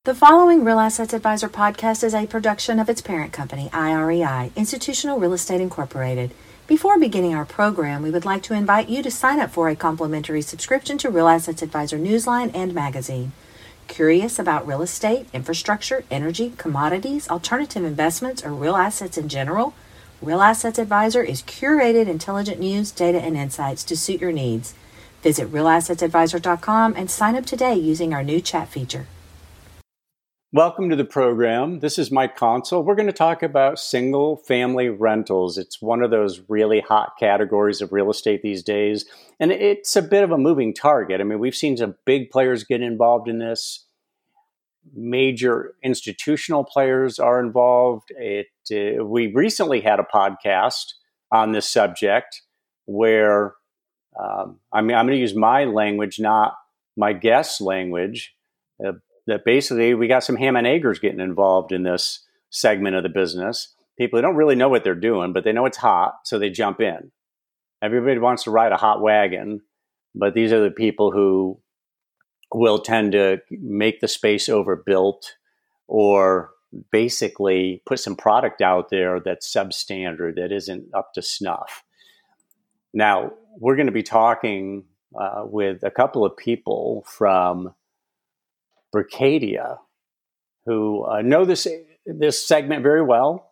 The following Real Assets Advisor podcast is a production of its parent company, IREI, Institutional Real Estate Incorporated. Before beginning our program, we would like to invite you to sign up for a complimentary subscription to Real Assets Advisor Newsline and Magazine. Curious about real estate, infrastructure, energy, commodities, alternative investments, or real assets in general? Real Assets Advisor is curated intelligent news, data, and insights to suit your needs. Visit realassetsadvisor.com and sign up today using our new chat feature. Welcome to the program. This is Mike Consul. We're going to talk about single family rentals. It's one of those really hot categories of real estate these days, and it's a bit of a moving target. I mean, we've seen some big players get involved in this. Major institutional players are involved. We recently had a podcast on this subject where, I'm going to use my language, not my guest's language. That basically we got some ham and eggers getting involved in this segment of the business. People who don't really know what they're doing, but they know it's hot, so they jump in. Everybody wants to ride a hot wagon, but these are the people who will tend to make the space overbuilt or basically put some product out there that's substandard, that isn't up to snuff. Now, we're going to be talking with a couple of people from Berkadia, who know this segment very well.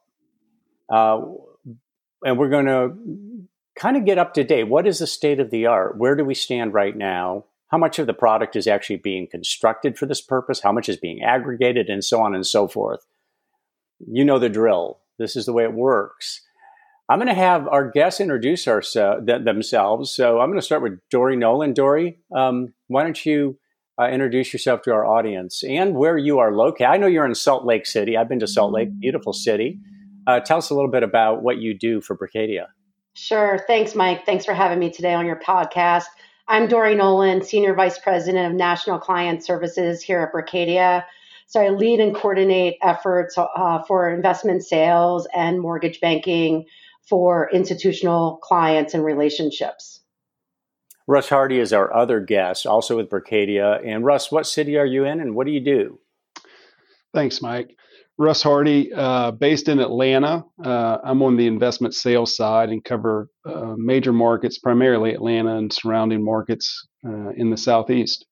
And we're going to kind of get up to date. What is the state of the art? Where do we stand right now? How much of the product is actually being constructed for this purpose? How much is being aggregated, and so on and so forth? You know the drill. This is the way it works. I'm going to have our guests introduce themselves. So I'm going to start with Dory Nolan. Dory, why don't you introduce yourself to our audience and where you are located. I know you're in Salt Lake City. I've been to Salt Lake, beautiful city. Tell us a little bit about what you do for Berkadia. Sure. Thanks, Mike. Thanks for having me today on your podcast. I'm Dory Nolan, Senior Vice President of National Client Services here at Berkadia. So I lead and coordinate efforts for investment sales and mortgage banking for institutional clients and relationships. Russ Hardy is our other guest, also with Berkadia. And Russ, what city are you in and what do you do? Thanks, Mike. Russ Hardy, based in Atlanta. I'm on the investment sales side and cover major markets, primarily Atlanta and surrounding markets in the Southeast.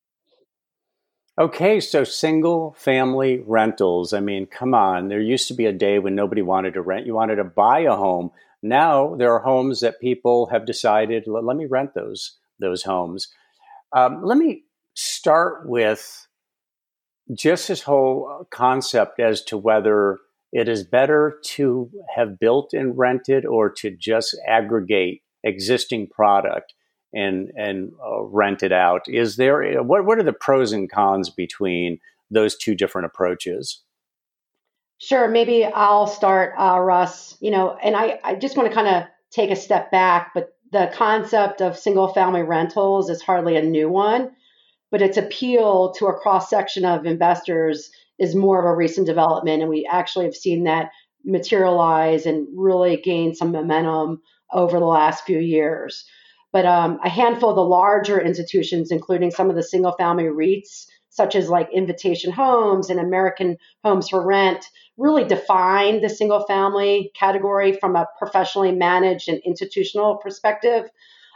Okay, so single family rentals. I mean, come on. There used to be a day when nobody wanted to rent. You wanted to buy a home. Now there are homes that people have decided, let me rent those homes. Let me start with just this whole concept as to whether it is better to have built and rented or to just aggregate existing product and rent it out. Is there what are the pros and cons between those two different approaches? Sure. Maybe I'll start, Russ. And I just want to kind of take a step back, but the concept of single family rentals is hardly a new one, but its appeal to a cross section of investors is more of a recent development. And we actually have seen that materialize and really gain some momentum over the last few years. But a handful of the larger institutions, including some of the single family REITs, such as like Invitation Homes and American Homes for Rent, really define the single family category from a professionally managed and institutional perspective,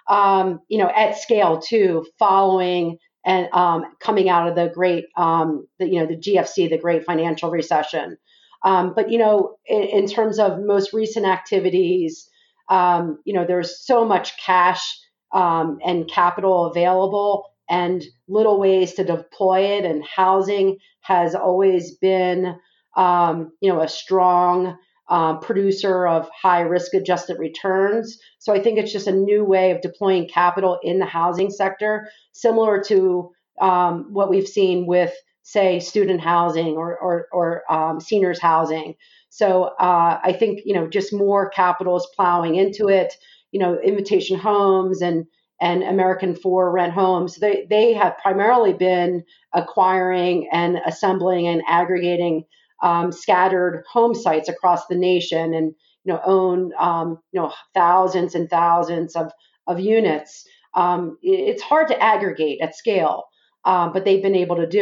at scale too, following and coming out of the great, the GFC, the great financial recession. But in terms of most recent activities, there's so much cash and capital available and little ways to deploy it. And housing has always been, a strong producer of high risk adjusted returns. So I think it's just a new way of deploying capital in the housing sector, similar to what we've seen with, say, student housing or seniors housing. So I think, just more capital is plowing into it. Invitation Homes and American For Rent Homes, they have primarily been acquiring and assembling and aggregating scattered home sites across the nation, and own thousands and thousands of units. It's hard to aggregate at scale, but they've been able to do it.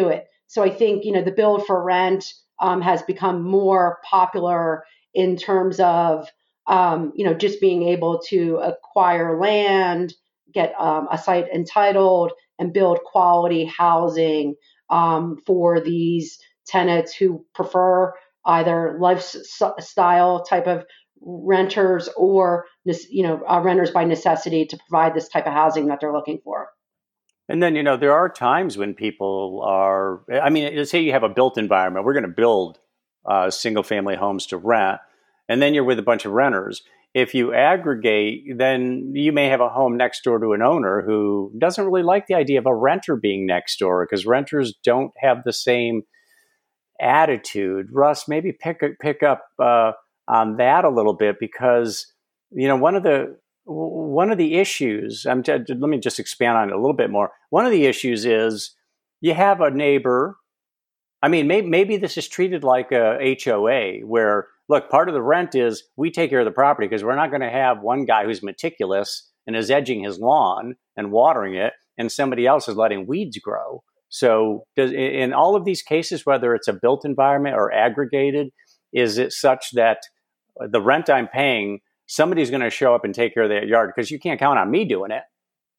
So I think, the build for rent has become more popular in terms of, just being able to acquire land, get a site entitled, and build quality housing for these tenants who prefer either lifestyle type of renters or renters by necessity to provide this type of housing that they're looking for. And then, there are times when people are, let's say you have a built environment. We're going to build single family homes to rent, and then you're with a bunch of renters. If you aggregate, then you may have a home next door to an owner who doesn't really like the idea of a renter being next door, because renters don't have the same attitude. Russ, maybe pick up on that a little bit, because one of the issues. Let me just expand on it a little bit more. One of the issues is you have a neighbor. Maybe this is treated like a HOA, where, look, part of the rent is we take care of the property, because we're not going to have one guy who's meticulous and is edging his lawn and watering it, and somebody else is letting weeds grow. So in all of these cases, whether it's a built environment or aggregated, is it such that the rent I'm paying, somebody's going to show up and take care of that yard, because you can't count on me doing it?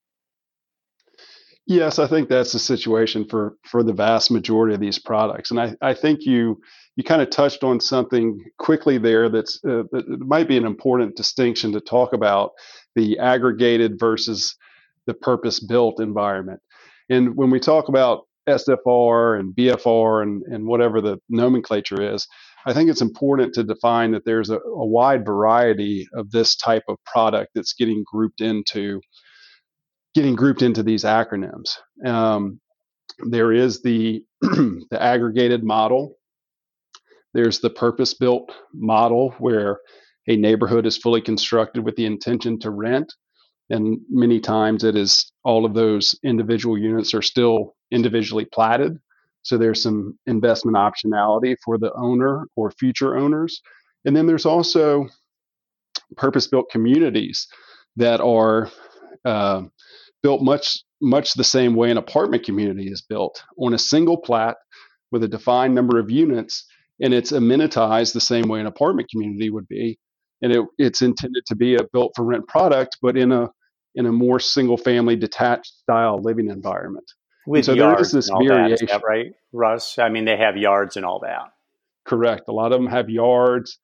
Yes, I think that's the situation for the vast majority of these products. And I think you kind of touched on something quickly there that might be an important distinction to talk about: the aggregated versus the purpose-built environment. And when we talk about SFR and BFR and whatever the nomenclature is, I think it's important to define that there's a wide variety of this type of product that's getting grouped into these acronyms. There is the the aggregated model. There's the purpose-built model, where a neighborhood is fully constructed with the intention to rent. And many times it is all of those individual units are still individually platted. So there's some investment optionality for the owner or future owners. And then there's also purpose-built communities that are built much the same way an apartment community is built, on a single plat with a defined number of units, and it's amenitized the same way an apartment community would be. And it's intended to be a built for rent product, but in a more single family detached style living environment. With so yards there is this and all variation. That, is that right, Russ? They have yards and all that. Correct. A lot of them have yards,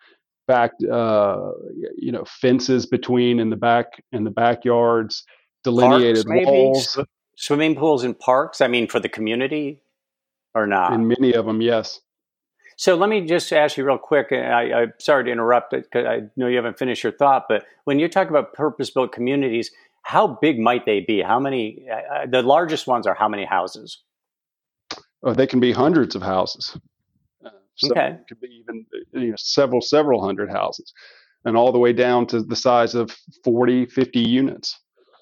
fences between in the backyards, delineated parks, walls. Maybe swimming pools and parks. For the community, or not? In many of them, yes. So let me just ask you real quick, and I'm sorry to interrupt it, because I know you haven't finished your thought, but when you talk about purpose-built communities, how big might they be? How many? The largest ones are how many houses? Oh, they can be hundreds of houses. Okay. It could be even several hundred houses, and all the way down to the size of 40, 50 units.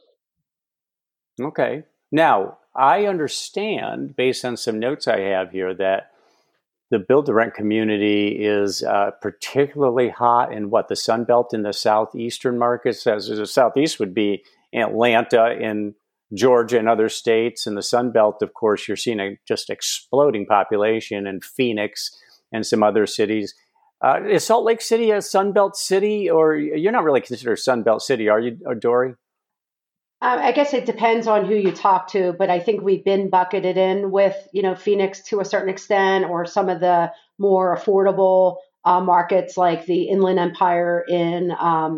Okay. Now, I understand, based on some notes I have here, that the build-to-rent community is particularly hot in the Sun Belt in the southeastern markets. As the southeast would be Atlanta in Georgia and other states. In the Sun Belt, of course, you're seeing a just exploding population in Phoenix and some other cities. Is Salt Lake City a Sun Belt city, or you're not really considered a Sun Belt city, are you, Dory? I guess it depends on who you talk to, but I think we've been bucketed in with, Phoenix to a certain extent, or some of the more affordable markets like the Inland Empire in,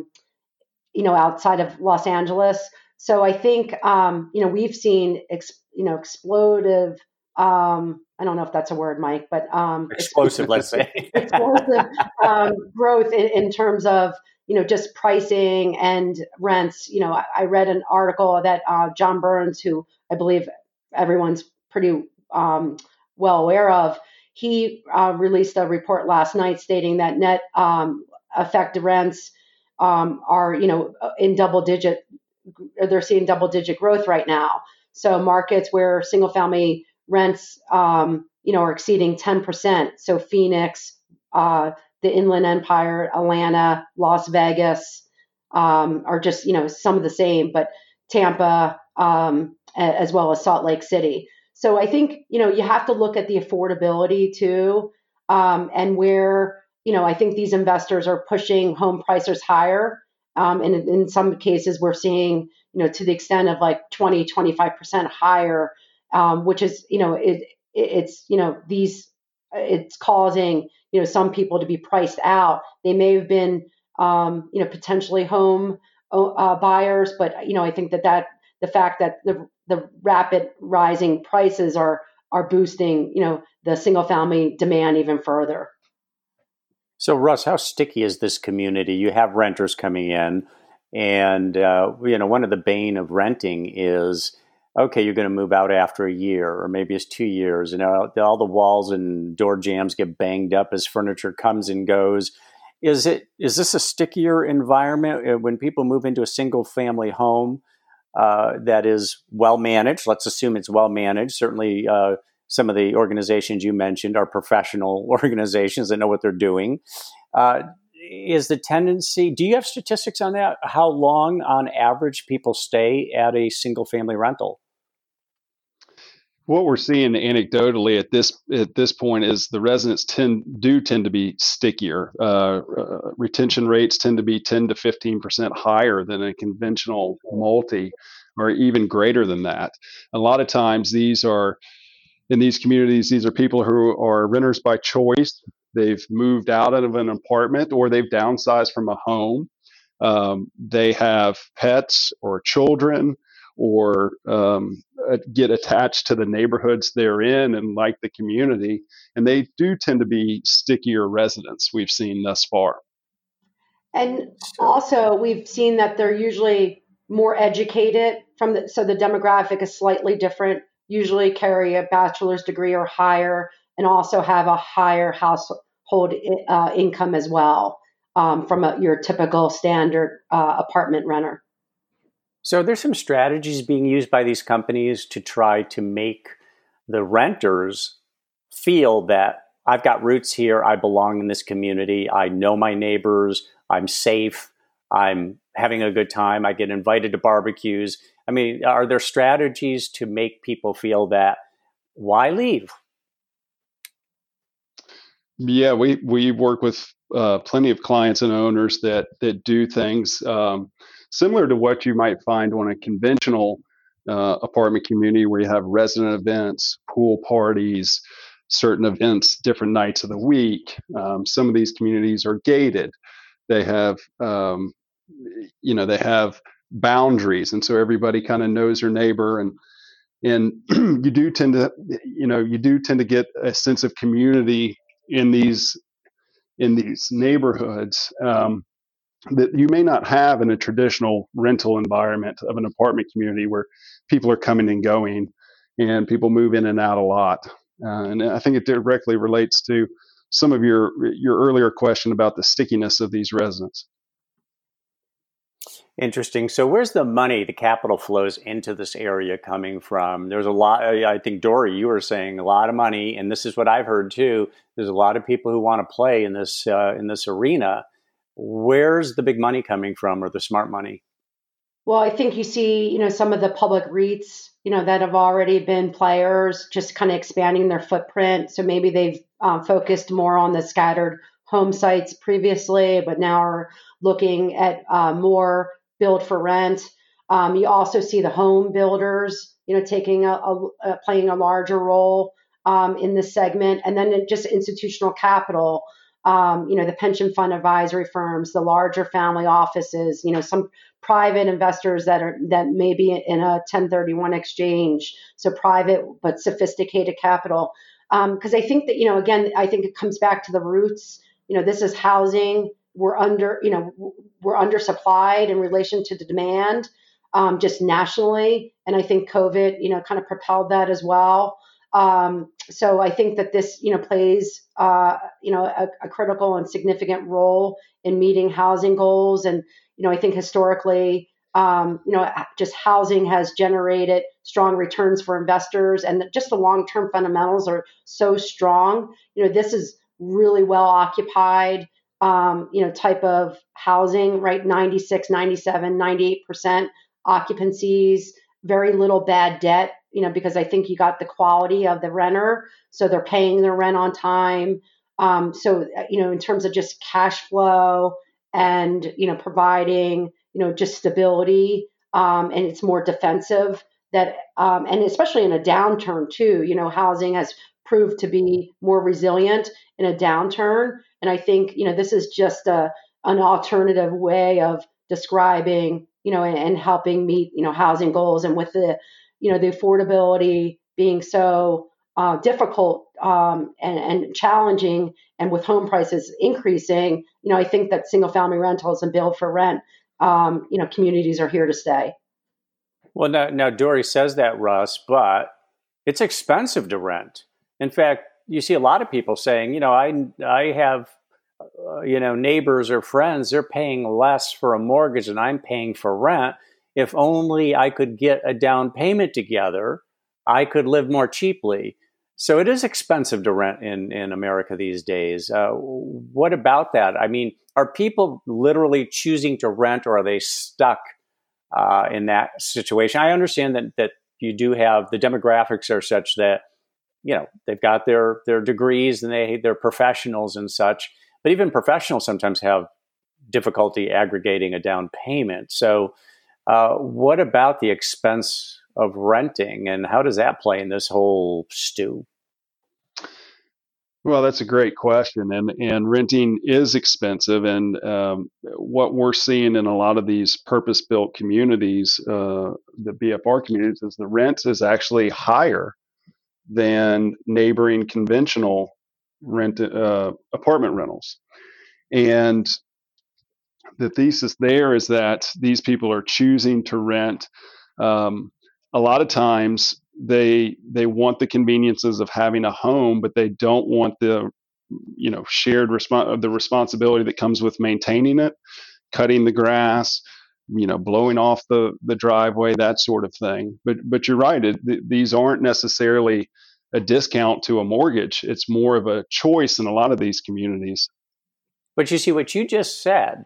outside of Los Angeles. So I think, we've seen, explosive, I don't know if that's a word, Mike, but explosive, let's say. Explosive growth in terms of, just pricing and rents. I read an article that John Burns, who I believe everyone's pretty well aware of, he released a report last night stating that net effective rents are, in double digit, they're seeing double digit growth right now. So markets where single family rents, are exceeding 10%. So Phoenix, the Inland Empire, Atlanta, Las Vegas are just, some of the same, but Tampa, as well as Salt Lake City. So I think, you have to look at the affordability too, and where, I think these investors are pushing home prices higher. And in some cases, we're seeing, to the extent of like 20, 25% higher, which is, it's causing, some people to be priced out. They may have been, potentially home buyers, but, I think that the fact that the rapid rising prices are boosting, the single family demand even further. So, Russ, how sticky is this community? You have renters coming in, and one of the bane of renting is, okay, you're going to move out after a year, or maybe it's 2 years, and all the walls and door jambs get banged up as furniture comes and goes. Is this a stickier environment when people move into a single family home that is well managed? Let's assume it's well managed. Certainly, some of the organizations you mentioned are professional organizations that know what they're doing. Is the tendency, do you have statistics on that? How long on average people stay at a single family rental? What we're seeing anecdotally at this point is the residents tend to be stickier. Retention rates tend to be 10 to 15% higher than a conventional multi, or even greater than that. A lot of times in these communities, these are people who are renters by choice. They've moved out of an apartment, or they've downsized from a home. They have pets or children, or get attached to the neighborhoods they're in and like the community. And they do tend to be stickier residents, we've seen thus far. And also, we've seen that they're usually more educated so the demographic is slightly different, usually carry a bachelor's degree or higher, and also have a higher household income as well, from your typical standard apartment renter. So there's some strategies being used by these companies to try to make the renters feel that I've got roots here, I belong in this community, I know my neighbors, I'm safe, I'm having a good time, I get invited to barbecues. I mean, are there strategies to make people feel that, why leave? Yeah, we work with plenty of clients and owners that do things similar to what you might find on a conventional apartment community, where you have resident events, pool parties, certain events, different nights of the week. Some of these communities are gated. They have, they have boundaries, and so everybody kind of knows their neighbor, and you do tend to get a sense of community in these neighborhoods that you may not have in a traditional rental environment of an apartment community, where people are coming and going and people move in and out a lot. And I think it directly relates to some of your earlier question about the stickiness of these residents. Interesting. So where's the money, the capital flows into this area coming from? There's a lot, I think, Dory, you were saying a lot of money, and this is what I've heard too. There's a lot of people who want to play in this arena. Where's the big money coming from, or the smart money? Well, I think you see, some of the public REITs, that have already been players, just kind of expanding their footprint. So maybe they've focused more on the scattered home sites previously, but now are looking at more build for rent. You also see the home builders, taking playing a larger role in this segment, and then just institutional capital. The pension fund advisory firms, the larger family offices, some private investors that may be in a 1031 exchange, so private but sophisticated capital. Because I think that, again, I think it comes back to the roots. This is housing. We're undersupplied in relation to the demand, just nationally, and I think COVID, kind of propelled that as well. So I think that this, plays, a critical and significant role in meeting housing goals. And, I think historically, just housing has generated strong returns for investors, and just the long-term fundamentals are so strong. This is really well occupied, type of housing, right? 96, 97, 98% occupancies, very little bad debt because I think you got the quality of the renter, so they're paying their rent on time. In terms of just cash flow and, providing, just stability, and it's more defensive and especially in a downturn too, housing has proved to be more resilient in a downturn. And I think, this is just an alternative way of describing, and helping meet, housing goals. And with the affordability being so difficult and challenging, and with home prices increasing, I think that single family rentals and build for rent, communities are here to stay. Well, now Dory says that, Russ, but it's expensive to rent. In fact, you see a lot of people saying, I have, neighbors or friends, they're paying less for a mortgage than I'm paying for rent. If only I could get a down payment together, I could live more cheaply. So it is expensive to rent in America these days. What about that? I mean, are people literally choosing to rent, or are they stuck in that situation? I understand that you do have, the demographics are such that, they've got their degrees and they're professionals and such, but even professionals sometimes have difficulty aggregating a down payment. So what about the expense of renting, and how does that play in this whole stew? Well, that's a great question, and renting is expensive. And what we're seeing in a lot of these purpose-built communities, the BFR communities, is the rent is actually higher than neighboring conventional apartment rentals. And the thesis there is that these people are choosing to rent. A lot of times they want the conveniences of having a home, but they don't want the shared the responsibility that comes with maintaining it, cutting the grass, blowing off the driveway, that sort of thing. But you're right, these aren't necessarily a discount to a mortgage. It's more of a choice in a lot of these communities. But you see, what you just said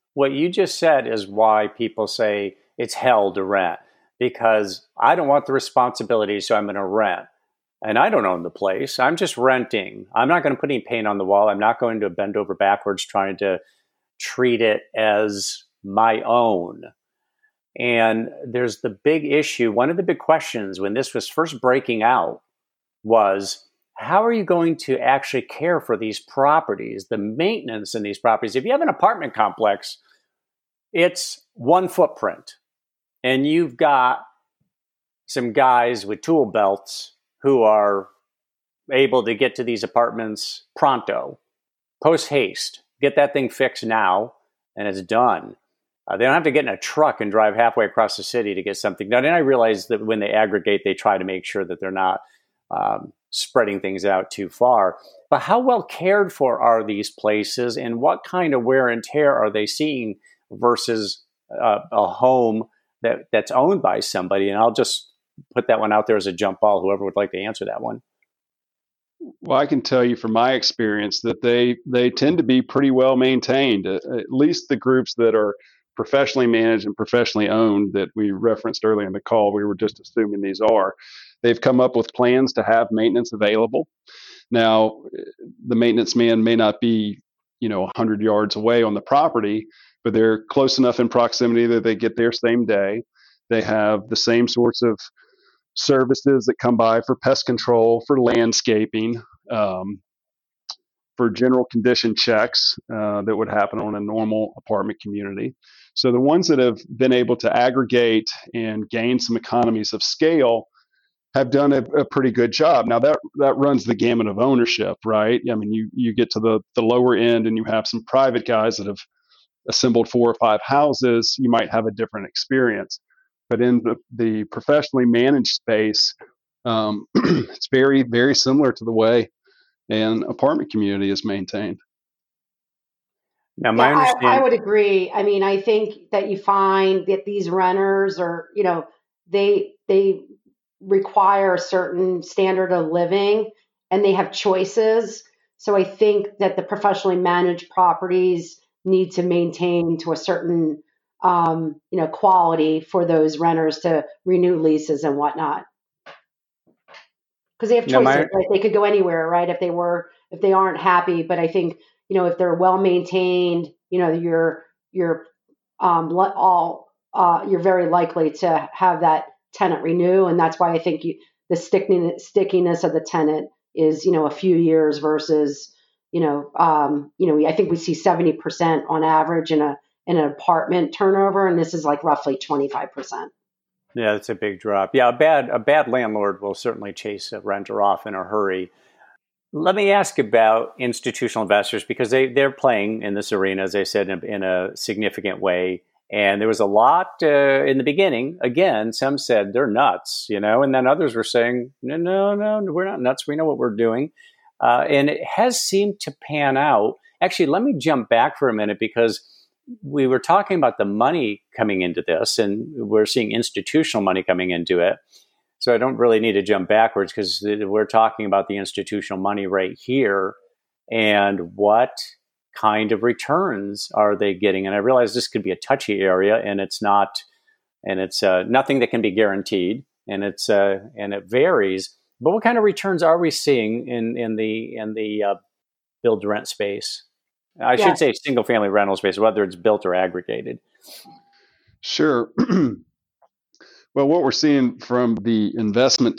is why people say it's hell to rent. Because I don't want the responsibility, so I'm going to rent. And I don't own the place. I'm just renting. I'm not going to put any paint on the wall. I'm not going to bend over backwards trying to treat it as my own. And there's the big issue. One of the big questions when this was first breaking out was, how are you going to actually care for these properties, the maintenance in these properties? If you have an apartment complex, it's one footprint. And you've got some guys with tool belts who are able to get to these apartments pronto, post haste, get that thing fixed now, and it's done. They don't have to get in a truck and drive halfway across the city to get something done. And I realize that when they aggregate, they try to make sure that they're not spreading things out too far. But how well cared for are these places, and what kind of wear and tear are they seeing versus a home that's owned by somebody? And I'll just put that one out there as a jump ball, whoever would like to answer that one. Well, I can tell you from my experience that they tend to be pretty well maintained, at least the groups that are professionally managed and professionally owned that we referenced earlier in the call. We were just assuming these are. They've come up with plans to have maintenance available. Now, the maintenance man may not be, 100 yards away on the property, but they're close enough in proximity that they get there same day. They have the same sorts of services that come by for pest control, for landscaping, for general condition checks that would happen on a normal apartment community. So the ones that have been able to aggregate and gain some economies of scale have done a pretty good job. Now that runs the gamut of ownership, right? I mean, you get to the lower end and you have some private guys that have assembled 4 or 5 houses. You might have a different experience. But in the professionally managed space, it's very, very similar to the way an apartment community is maintained. Now, my understanding, I would agree. I mean, I think that you find that these renters are, they require a certain standard of living and they have choices. So I think that the professionally managed properties need to maintain to a certain quality for those renters to renew leases and whatnot. because they have No, choices, right? They could go anywhere, right? If they aren't happy. But I think, if they're well maintained, you're you're very likely to have that tenant renew, and that's why I think the stickiness of the tenant is a few years versus I think we see 70% on average in an apartment turnover, and this is like roughly 25%. Yeah, that's a big drop. Yeah, a bad landlord will certainly chase a renter off in a hurry. Let me ask about institutional investors, because they're playing in this arena, as I said, in a significant way. And there was a lot in the beginning. Again, some said they're nuts, and then others were saying, no, we're not nuts. We know what we're doing. And it has seemed to pan out. Actually, let me jump back for a minute, because we were talking about the money coming into this, and we're seeing institutional money coming into it. So I don't really need to jump backwards, because we're talking about the institutional money right here and what kind of returns are they getting. And I realize this could be a touchy area, and it's nothing that can be guaranteed, and it varies. But what kind of returns are we seeing in the build to rent space? I should say single family rental space, whether it's built or aggregated. Sure. Well, what we're seeing from the investment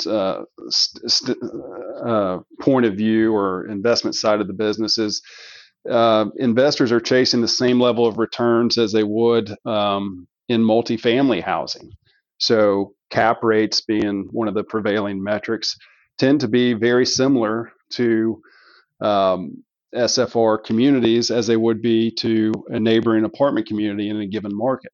point of view, or investment side of the business, is investors are chasing the same level of returns as they would in multifamily housing. So cap rates, being one of the prevailing metrics, tend to be very similar to SFR communities as they would be to a neighboring apartment community in a given market.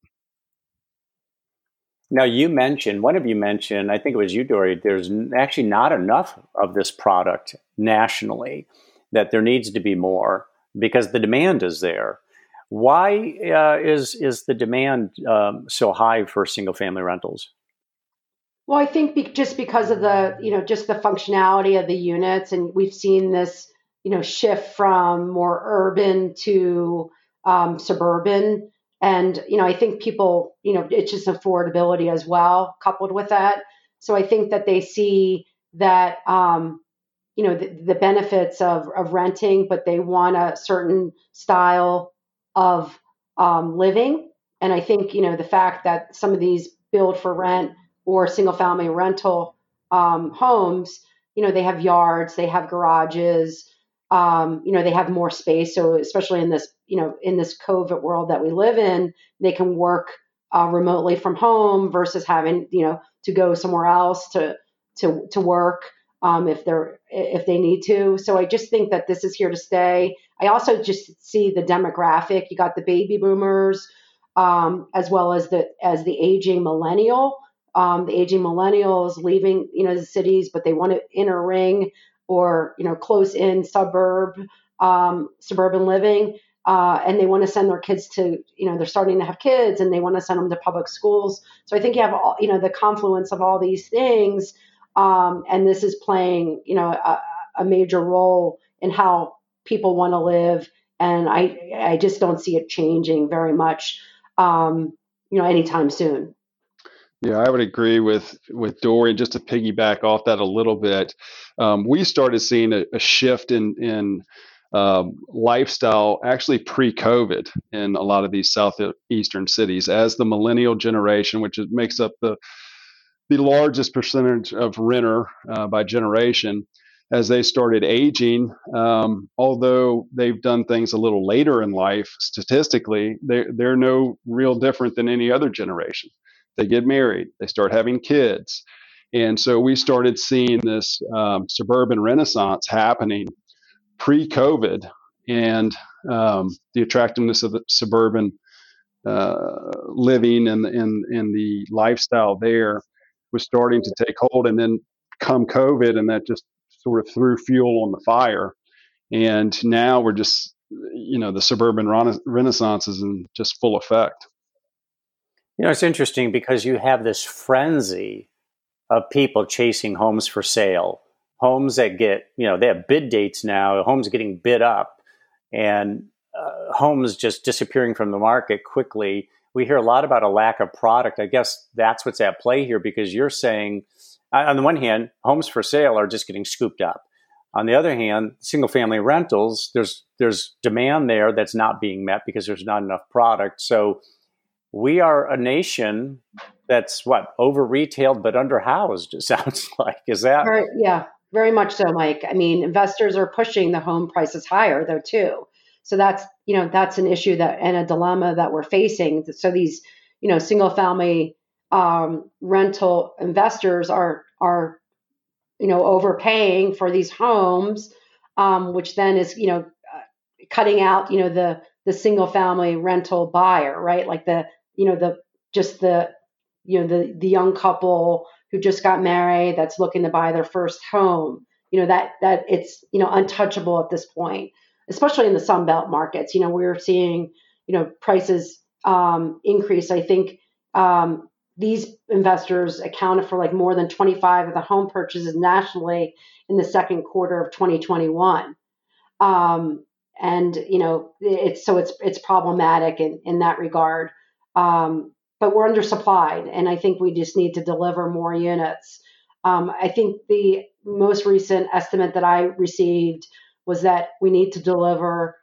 Now, one of you mentioned, I think it was you, Dory, there's actually not enough of this product nationally, that there needs to be more because the demand is there. Why is the demand so high for single family rentals? Well, I think just because of just the functionality of the units, and we've seen this, shift from more urban to suburban. And, I think people, it's just affordability as well, coupled with that. So I think that they see that, the benefits of renting, but they want a certain style of living. And I think, the fact that some of these build for rent or single family rental homes, they have yards, they have garages, they have more space. So especially in this, in this COVID world that we live in, they can work remotely from home versus having, to go somewhere else to work if they need to. So I just think that this is here to stay. I also just see the demographic. You got the baby boomers, as well as the aging millennial. The aging millennials leaving, the cities, but they want to inner ring or, close in suburban living. And they want to send their kids to, they're starting to have kids and they want to send them to public schools. So I think you have all, the confluence of all these things. And this is playing, a major role in how people want to live. And I just don't see it changing very much, anytime soon. Yeah, I would agree with Dory. Just to piggyback off that a little bit, we started seeing a shift in lifestyle actually pre-COVID in a lot of these southeastern cities, as the millennial generation, which makes up the largest percentage of renter by generation, as they started aging. Although they've done things a little later in life, statistically, they're no real different than any other generation. They get married, they start having kids. And so we started seeing this suburban renaissance happening pre-COVID, and the attractiveness of the suburban living and the lifestyle there was starting to take hold. And then come COVID, and that just sort of threw fuel on the fire. And now we're just, the suburban renaissance is in just full effect. It's interesting because you have this frenzy of people chasing homes for sale, homes that get, they have bid dates now, homes getting bid up, and homes just disappearing from the market quickly. We hear a lot about a lack of product. I guess that's what's at play here, because you're saying on the one hand, homes for sale are just getting scooped up. On the other hand, single family rentals, there's demand there that's not being met because there's not enough product. So we are a nation that's over retailed but under housed, it sounds like. Is that? Yeah, very much so, Mike. I mean, investors are pushing the home prices higher though too. So that's an issue and a dilemma that we're facing. So these, single family rental investors are overpaying for these homes, which then is cutting out the single family rental buyer, right? Like the young couple who just got married that's looking to buy their first home. That it's untouchable at this point, especially in the Sun Belt markets. We're seeing prices increase. I think these investors accounted for like more than 25 of the home purchases nationally in the second quarter of 2021. And it's problematic in that regard. But we're undersupplied, and I think we just need to deliver more units. I think the most recent estimate that I received was that we need to deliver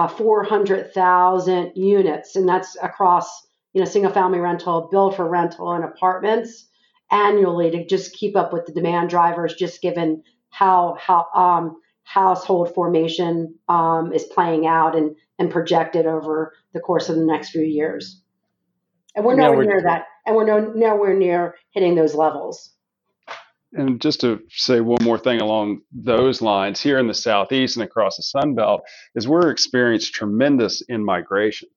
400,000 units, and that's across single family rental, build for rental, and apartments annually to just keep up with the demand drivers, just given how household formation is playing out and projected over the course of the next few years. And we're nowhere near that. And we're nowhere near hitting those levels. And just to say one more thing along those lines, here in the Southeast and across the Sun Belt, is we're experiencing tremendous in-migration.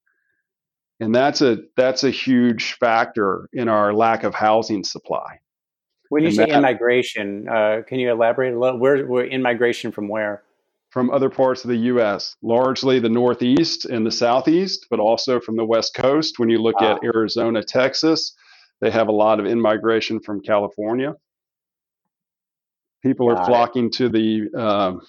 And that's a huge factor in our lack of housing supply. When you say in-migration, can you elaborate a little? We're in-migration from where? From other parts of the U.S., largely the Northeast and the Southeast, but also from the West Coast. When you look at Arizona, Texas, they have a lot of in-migration from California. People are flocking to the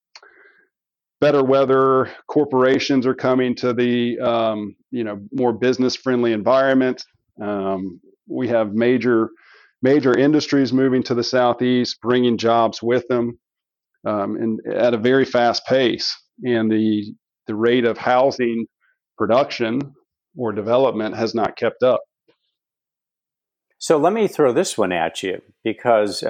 better weather. Corporations are coming to the more business-friendly environment. We have major industries moving to the Southeast, bringing jobs with them, and at a very fast pace. And the rate of housing production or development has not kept up. So let me throw this one at you, because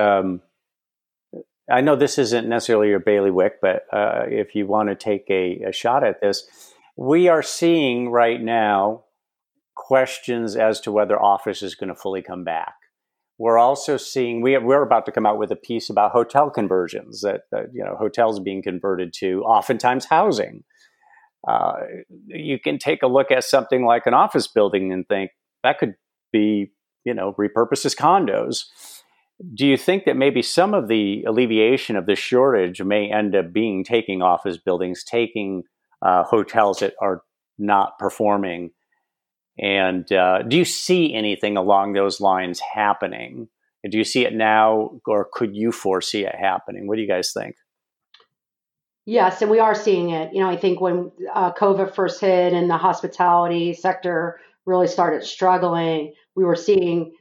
I know this isn't necessarily your bailiwick, but if you want to take a shot at this, we are seeing right now questions as to whether office is going to fully come back. We're also seeing, we're about to come out with a piece about hotel conversions, that hotels being converted to oftentimes housing. You can take a look at something like an office building and think that could be, repurposed as condos. Do you think that maybe some of the alleviation of the shortage may end up being taking office buildings, taking hotels that are not performing? And do you see anything along those lines happening? Do you see it now, or could you foresee it happening? What do you guys think? Yes, and we are seeing it. I think when COVID first hit and the hospitality sector really started struggling, we were seeing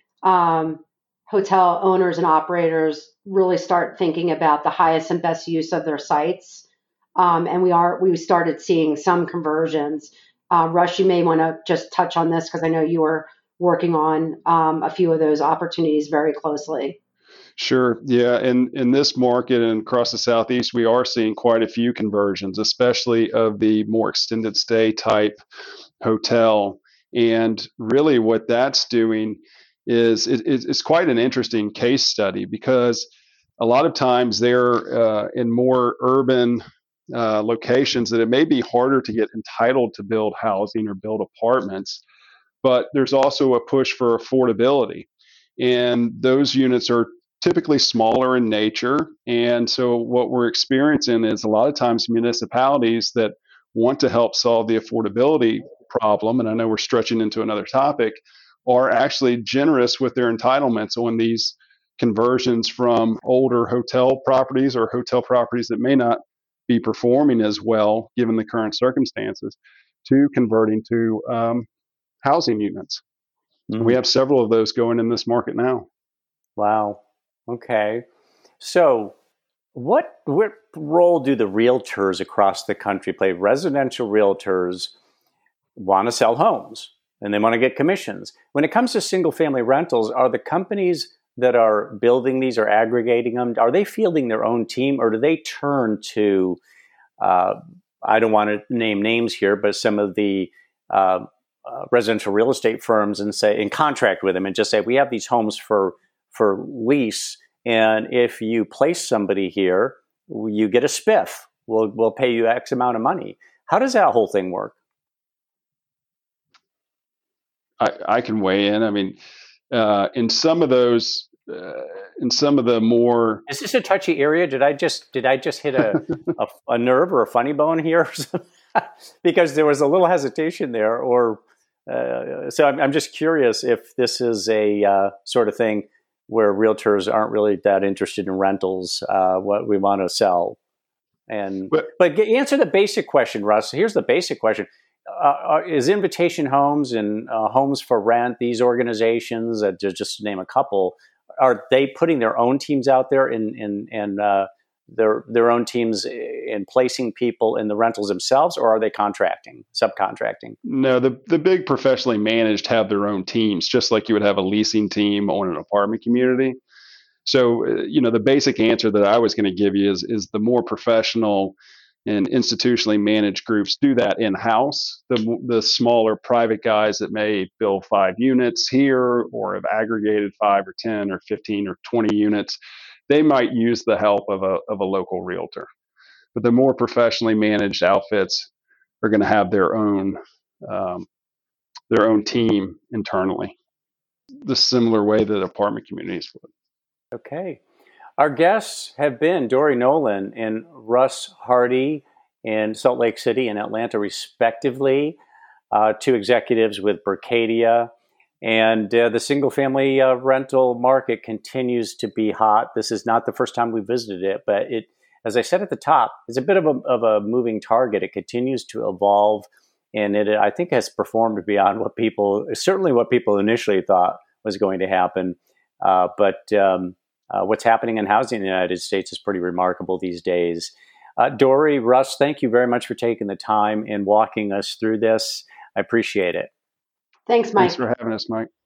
hotel owners and operators really start thinking about the highest and best use of their sites. And we started seeing some conversions. Russ, you may want to just touch on this, because I know you were working on a few of those opportunities very closely. Sure. Yeah. And in this market and across the Southeast, we are seeing quite a few conversions, especially of the more extended stay type hotel. And really what that's doing is it's quite an interesting case study, because a lot of times they're in more urban locations that it may be harder to get entitled to build housing or build apartments, but there's also a push for affordability. And those units are typically smaller in nature. And so what we're experiencing is a lot of times municipalities that want to help solve the affordability problem, and I know we're stretching into another topic, are actually generous with their entitlements on these conversions from older hotel properties or hotel properties that may not be performing as well given the current circumstances, to converting to housing units. Mm-hmm. We have several of those going in this market now. Wow. Okay. So what role do the realtors across the country play? Residential realtors want to sell homes and they want to get commissions. When it comes to single family rentals, are the companies that are building these or aggregating them, are they fielding their own team, or do they turn to, I don't want to name names here, but some of the residential real estate firms and say, in contract with them and just say, we have these homes for lease, and if you place somebody here, you get a spiff. We'll pay you X amount of money. How does that whole thing work? I can weigh in. I mean, in some of those, in some of the more, is this a touchy area? Did I just hit a nerve or a funny bone here? Because there was a little hesitation there, or so I'm just curious if this is a sort of thing where realtors aren't really that interested in rentals, what we want to sell. But answer the basic question, Russ. Here's the basic question. Is Invitation Homes and Homes for Rent, these organizations, just to name a couple, are they putting their own teams out there and their own teams in placing people in the rentals themselves, or are they subcontracting? No, the big professionally managed have their own teams, just like you would have a leasing team on an apartment community. So, the basic answer that I was going to give you is the more professional and institutionally managed groups do that in-house. The smaller private guys that may build 5 units here or have aggregated 5 or 10 or 15 or 20 units, they might use the help of a local realtor. But the more professionally managed outfits are going to have their own team internally, the similar way that apartment communities would. Okay. Our guests have been Dory Nolan and Russ Hardy in Salt Lake City and Atlanta, respectively, 2 executives with Berkadia. And the single-family rental market continues to be hot. This is not the first time we visited it, but it, as I said at the top, is a bit of a moving target. It continues to evolve, and it, I think, has performed beyond what people initially thought was going to happen. But what's happening in housing in the United States is pretty remarkable these days. Dory, Russ, thank you very much for taking the time and walking us through this. I appreciate it. Thanks, Mike. Thanks for having us, Mike.